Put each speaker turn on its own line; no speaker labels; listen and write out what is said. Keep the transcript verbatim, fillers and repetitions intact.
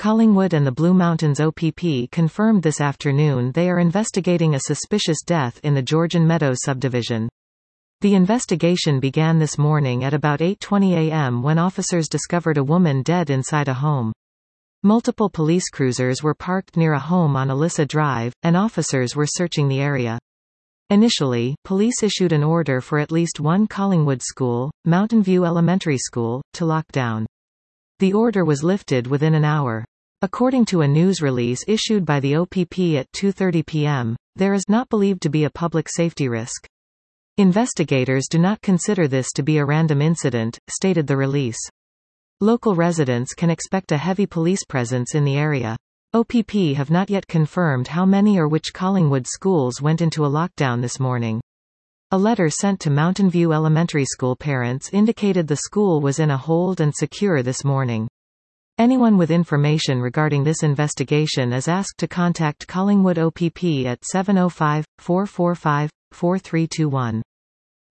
Collingwood and the Blue Mountains O P P confirmed this afternoon they are investigating a suspicious death in the Georgian Meadows subdivision. The investigation began this morning at about eight twenty a m when officers discovered a woman dead inside a home. Multiple police cruisers were parked near a home on Alyssa Drive, and officers were searching the area. Initially, police issued an order for at least one Collingwood school, Mountain View Elementary School, to lock down. The order was lifted within an hour. According to a news release issued by the O P P at two thirty p m, there is not believed to be a public safety risk. Investigators do not consider this to be a random incident, stated the release. Local residents can expect a heavy police presence in the area. O P P have not yet confirmed how many or which Collingwood schools went into a lockdown this morning. A letter sent to Mountain View Elementary School parents indicated the school was in a hold and secure this morning. Anyone with information regarding this investigation is asked to contact Collingwood O P P at seven oh five, four four five, four three two one.